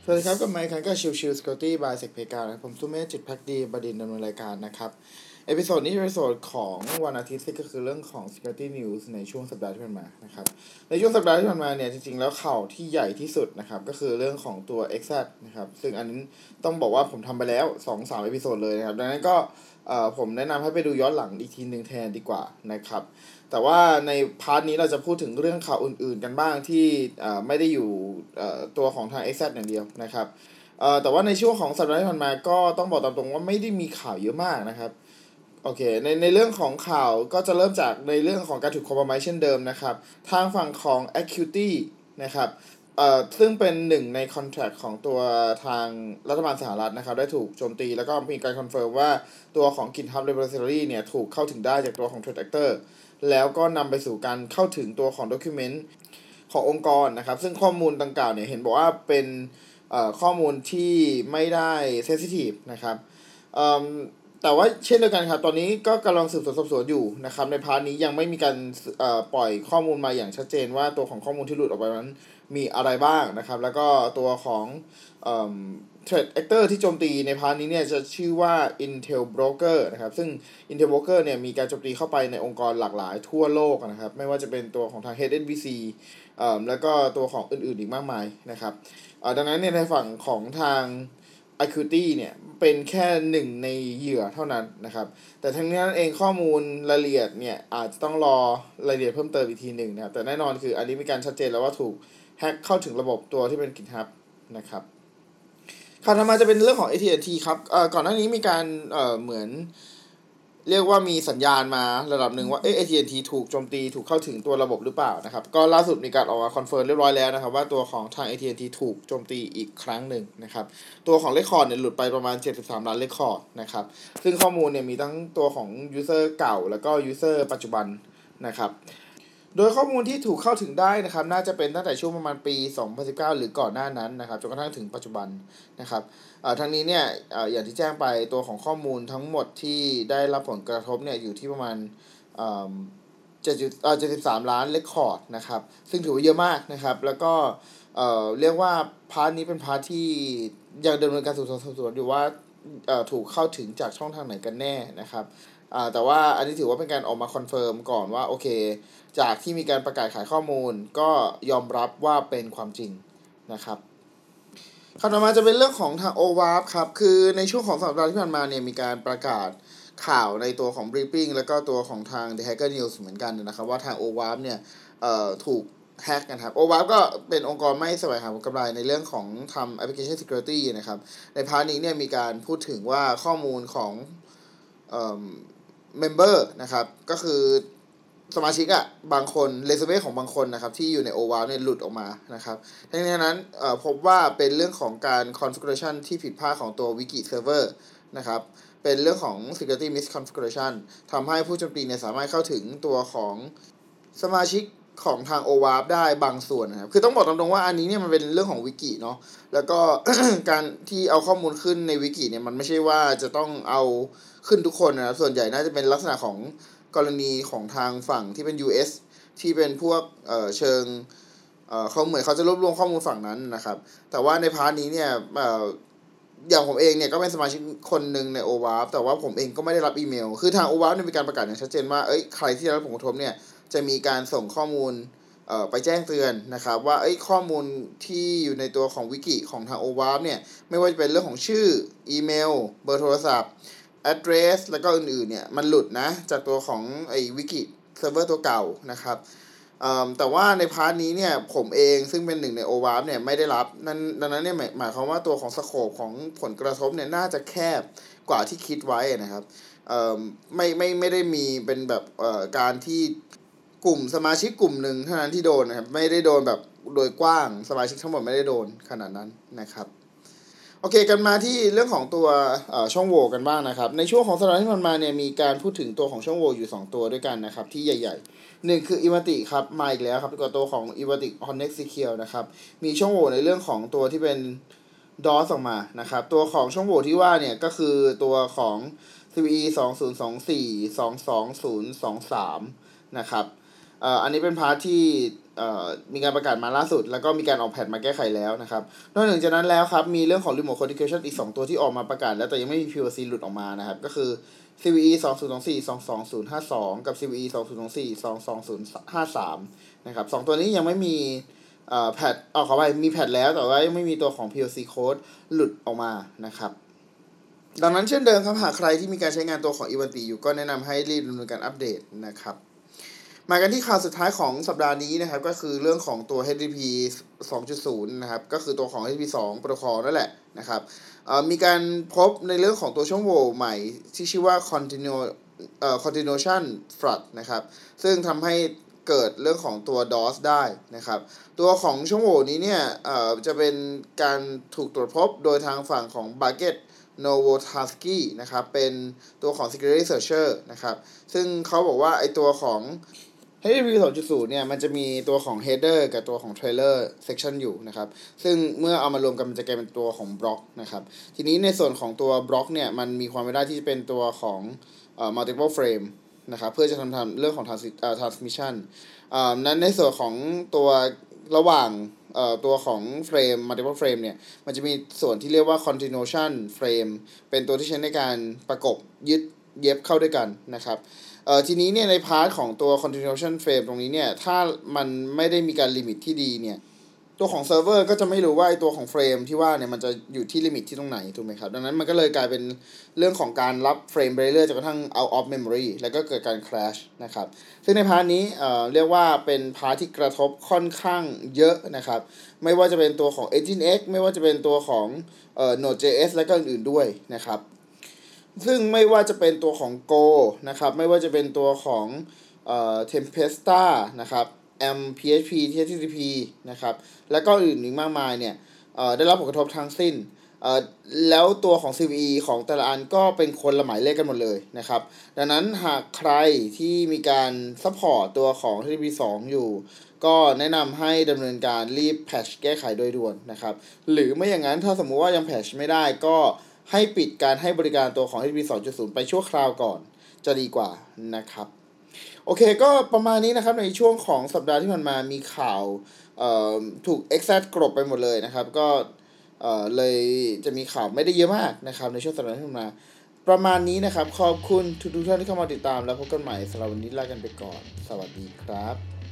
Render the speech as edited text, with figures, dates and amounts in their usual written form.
สวัสดีครับกับไมค์คันก็ชิว Security by เซกเพกาผมสุเมธจิตภักดีบดินทร์ดำเนินรายการนะครับเอพิโซดนี้เป็นเอพิโซดของวันอาทิตย์ก็คือเรื่องของ Security News ในช่วงสัปดาห์ที่ผ่านมานะครับในช่วงสัปดาห์ที่ผ่านมาเนี่ยจริงๆแล้วข่าวที่ใหญ่ที่สุดนะครับก็คือเรื่องของตัว XZ นะครับซึ่งอันนี้ต้องบอกว่าผมทำไปแล้ว 2-3 เอพิโซดเลยนะครับดังนั้นก็ผมแนะนำให้ไปดูย้อนหลังอีกทีนึงแทนดีกว่านะครับแต่ว่าในพาร์ทนี้เราจะพูดถึงเรื่องข่าวอื่นๆกันบ้างที่ไม่ได้อยู่ตัวของทาง XZ อย่างเดียวนะครับแต่ว่าในช่วงของสัปดาห์ที่ผ่านมาก็ต้องบอกตามตรงว่าไม่ได้มีข่าวเยอะมากนะครับโอเคในเรื่องของข่าวก็จะเริ่มจากในเรื่องของการถูกคอมโพไมซ์เช่นเดิมนะครับทางฝั่งของ Acuity นะครับซึ่งเป็นหนึ่งในคอนแทรคของตัวทางรัฐบาลสหรัฐนะครับได้ถูกโจมตีแล้วก็มีการคอนเฟิร์มว่าตัวของ GitHub Repository เนี่ยถูกเข้าถึงได้จากตัวของ Threat Actor แล้วก็นำไปสู่การเข้าถึงตัวของ Document ขององค์กรนะครับซึ่งข้อมูลดังกล่าวเนี่ยเห็นบอกว่าเป็นข้อมูลที่ไม่ได้เซนซิทีฟนะครับแต่ว่าเช่นเดียวกันครับตอนนี้ก็กำลังสืบสวนสอบสวนอยู่นะครับในพาร์ทนี้ยังไม่มีการปล่อยข้อมูลมาอย่างชัดเจนว่าตัวของข้อมูลที่หลุดออกไปนั้นมีอะไรบ้างนะครับแล้วก็ตัวของThreat Actor ที่โจมตีในพาร์ทนี้เนี่ยจะชื่อว่า Intel Broker นะครับซึ่ง Intel Broker เนี่ยมีการโจมตีเข้าไปในองค์กรหลากหลายทั่วโลกนะครับไม่ว่าจะเป็นตัวของทาง HSBC แล้วก็ตัวของอื่นๆอีกมากมายนะครับดังนั้นในฝั่งของทาง Acuity เนี่ยเป็นแค่หนึ่งในเหยื่อเท่านั้นนะครับแต่ทั้งนี้นั่นเองข้อมูลรายละเอียดเนี่ยอาจจะต้องรอรายละเอียดเพิ่มเติมอีกทีหนึ่งนะครับแต่แน่นอนคืออันนี้มีการชัดเจนแล้วว่าถูกแฮ็กเข้าถึงระบบตัวที่เป็น GitHub นะครับข่าวต่อมาจะเป็นเรื่องของ AT&T ครับก่อนหน้านี้มีการเหมือนเรียกว่ามีสัญญาณมาระดับหนึ่งว่าAT&T ถูกโจมตีถูกเข้าถึงตัวระบบหรือเปล่านะครับก็ล่าสุดมีการออกมาคอนเฟิร์มเรียบร้อยแล้วนะครับว่าตัวของทาง AT&T ถูกโจมตีอีกครั้งหนึ่งนะครับตัวของเรคคอร์ดเนี่ยหลุดไปประมาณ73ล้านเรคคอร์ดนะครับซึ่งข้อมูลเนี่ยมีทั้งตัวของยูเซอร์เก่าแล้วก็ยูเซอร์ปัจจุบันนะครับโดยข้อมูลที่ถูกเข้าถึงได้นะครับน่าจะเป็นตั้งแต่ช่วงประมาณปี2019หรือก่อนหน้านั้นนะครับจนกระทั่งถึงปัจจุบันนะครับทั้งนี้เนี่ยอย่างที่แจ้งไปตัวของข้อมูลทั้งหมดที่ได้รับผลกระทบเนี่ยอยู่ที่ประมาณ73ล้านเรคคอร์ดนะครับซึ่งถือว่าเยอะมากนะครับแล้วก็เรียกว่าพาร์ทนี้เป็นพาร์ทที่ยังดำเนินการสืบสวนอยู่ว่าถูกเข้าถึงจากช่องทางไหนกันแน่นะครับแต่ว่าอันนี้ถือว่าเป็นการออกมาคอนเฟิร์มก่อนว่าโอเคจากที่มีการประกาศขายข้อมูลก็ยอมรับว่าเป็นความจริงนะครับข่าวต่อมาจะเป็นเรื่องของทาง OWASP ครับคือในช่วงของสัปดาห์ที่ผ่านมาเนี่ยมีการประกาศข่าวในตัวของ Briefing แล้วก็ตัวของทาง The Hacker News เหมือนกันนะครับว่าทาง OWASP เนี่ยถูกแฮกกันครับ OWASP ก็เป็นองค์กรไม่แสวงหาผลกำไรในเรื่องของทำ Application Security นะครับในพาร์ทนี้เนี่ยมีการพูดถึงว่าข้อมูลของmember นะครับก็คือสมาชิกบางคนเรซูเม่ของบางคนนะครับที่อยู่ใน OWASP เนี่ยหลุดออกมานะครับทั้งนี้นั้นพบว่าเป็นเรื่องของการ configuration ที่ผิดพลาดของตัว wiki server นะครับเป็นเรื่องของ security misconfiguration ทำให้ผู้โจมตีเนี่ยสามารถเข้าถึงตัวของสมาชิกของทาง OWASP ได้บางส่วนนะครับคือต้องบอกตรงๆว่าอันนี้เนี่ยมันเป็นเรื่องของวิกิเนาะแล้วก็ การที่เอาข้อมูลขึ้นในวิกิเนี่ยมันไม่ใช่ว่าจะต้องเอาขึ้นทุกคนนะครับส่วนใหญ่น่าจะเป็นลักษณะของกรณีของทางฝั่งที่เป็น US ที่เป็นพวกเชิงเขาเหมือนเขาจะรวบรวมข้อมูลฝั่งนั้นนะครับแต่ว่าในพาร์ทนี้เนี่ยอย่างผมเองเนี่ยก็เป็นสมาชิกคนหนึ่งใน OWASP แต่ว่าผมเองก็ไม่ได้รับอีเมลคือทาง OWASP เนี่ยมีการประกาศอย่างชัดเจนว่าใครที่ได้รับผลกระทบเนี่ยจะมีการส่งข้อมูลไปแจ้งเตือนนะครับว่าข้อมูลที่อยู่ในตัวของวิกิของทาง OWASP เนี่ยไม่ว่าจะเป็นเรื่องของชื่ออีเมลเบอร์โทรศัพท์ address แล้วก็อื่นๆเนี่ยมันหลุดนะจากตัวของวิกิเซิร์ฟเวอร์ตัวเก่านะครับแต่ว่าในพาร์ทนี้เนี่ยผมเองซึ่งเป็นหนึ่งใน OWASP เนี่ยไม่ได้รับดังนั้นเนี่ยหมายความว่าตัวของสโคปของผลกระทบเนี่ยน่าจะแคบกว่าที่คิดไว้นะครับไม่ได้มีเป็นแบบการที่กลุ่มสมาชิกกลุ่มหนึ่งเท่านั้นที่โดนนะครับไม่ได้โดนแบบโดยกว้างสมาชิกทั้งหมดไม่ได้โดนขนาดนั้นนะครับโอเคกันมาที่เรื่องของตัวช่องโหว่กันบ้างนะครับในช่วงของสัปดาห์ที่ผ่านมาเนี่ยมีการพูดถึงตัวของช่องโหว่อยู่2ตัวด้วยกันนะครับที่ใหญ่ๆหนึ่งคือ Ivanti ครับมาอีกแล้วครับตัวของ Ivanti Connect Secure นะครับมีช่องโหว่ในเรื่องของตัวที่เป็น DOS ออกมานะครับตัวของช่องโหว่ที่ว่าเนี่ยก็คือตัวของ CVE 2024 22023นะครับอันนี้เป็นพาร์ทที่มีการประกาศมาล่าสุดแล้วก็มีการออกแพทมาแก้ไขแล้วนะครับนอกจากนั้นแล้วครับมีเรื่องของ Remote Configuration อีก2ตัวที่ออกมาประกาศแล้วแต่ยังไม่มี POC หลุดออกมานะครับก็คือ CVE 2024-22052กับ CVE 2024-22053นะครับ2ตัวนี้ยังไม่มีแพทขอไปมีแพทแล้วแต่ว่ายังไม่มีตัวของ POC code หลุดออกมานะครับดังนั้นเช่นเดิมครับหากใครที่มีการใช้งานตัวของ Ivanti อยู่ก็แนะนำให้รีบดำเนินการอัปเดตนะครับมากันที่ข่าวสุดท้ายของสัปดาห์นี้นะครับก็คือเรื่องของตัว HTTP 2.0 นะครับก็คือตัวของ HTTP 2 Protocol นั่นแหละนะครับมีการพบในเรื่องของตัวช่องโหว่ใหม่ที่ชื่อว่า continuation flood นะครับซึ่งทำให้เกิดเรื่องของตัว DOS ได้นะครับตัวของช่องโหว่นี้เนี่ยจะเป็นการถูกตรวจพบโดยทางฝั่งของ Baget Novotarsky นะครับเป็นตัวของ Security Researcher นะครับซึ่งเขาบอกว่าไอตัวของ HTTP 2.0 เนี่ยมันจะมีตัวของ header กับตัวของ trailer section อยู่นะครับซึ่งเมื่อเอามารวมกันมันจะกลายเป็นตัวของ block นะครับทีนี้ในส่วนของตัว block เนี่ยมันมีความเป็นได้ที่จะเป็นตัวของmultiple frame นะครับเพื่อจะทำเรื่องของ transmission นั้นในส่วนของตัวระหว่างตัวของ frame multiple frame เนี่ยมันจะมีส่วนที่เรียกว่า continuation frame เป็นตัวที่ใช้ในการประกบยึดเย็บเข้าด้วยกันนะครับทีนี้เนี่ยในพาร์ทของตัว continuation frame ตรงนี้เนี่ยถ้ามันไม่ได้มีการลิมิตที่ดีเนี่ยตัวของเซิร์ฟเวอร์ก็จะไม่รู้ว่าไอตัวของเฟรมที่ว่าเนี่ยมันจะอยู่ที่ลิมิตที่ตรงไหนถูกไหมครับดังนั้นมันก็เลยกลายเป็นเรื่องของการรับเฟรมไปเรื่อยๆจนกระทั่ง out of memory แล้วก็เกิดการ crash นะครับซึ่งในพาร์ทนี้เรียกว่าเป็นพาร์ทที่กระทบค่อนข้างเยอะนะครับไม่ว่าจะเป็นตัวของ Nginx ไม่ว่าจะเป็นตัวของNode.js และก็อื่นๆด้วยนะครับซึ่งไม่ว่าจะเป็นตัวของ Go นะครับไม่ว่าจะเป็นตัวของTempesta นะครับ PHP HTTP นะครับแล้วก็อื่นอีกมากมายเนี่ยได้รับผลกระทบทั้งสิ้นแล้วตัวของ CVE ของแต่ละอันก็เป็นคนละหมายเลขกันหมดเลยนะครับดังนั้นหากใครที่มีการซัพพอร์ตตัวของ HTTP 2 อยู่ก็แนะนำให้ดำเนินการรีบแพทช์แก้ไขโดยด่วนนะครับหรือไม่อย่างนั้นถ้าสมมุติว่ายังแพทช์ไม่ได้ก็ให้ปิดการให้บริการตัวของ HTTP 2.0 ไปชั่วคราวก่อนจะดีกว่านะครับโอเคก็ประมาณนี้นะครับในช่วงของสัปดาห์ที่ผ่านมามีข่าวถูก exact กลบไปหมดเลยนะครับก็เลยจะมีข่าวไม่ได้เยอะมากนะครับในช่วงสัปดาห์ที่ผ่านมาประมาณนี้นะครับขอบคุณทุกท่านที่เข้ามาติดตามแล้วพบกันใหม่สำหรับวันนี้ลากันไปก่อนสวัสดีครับ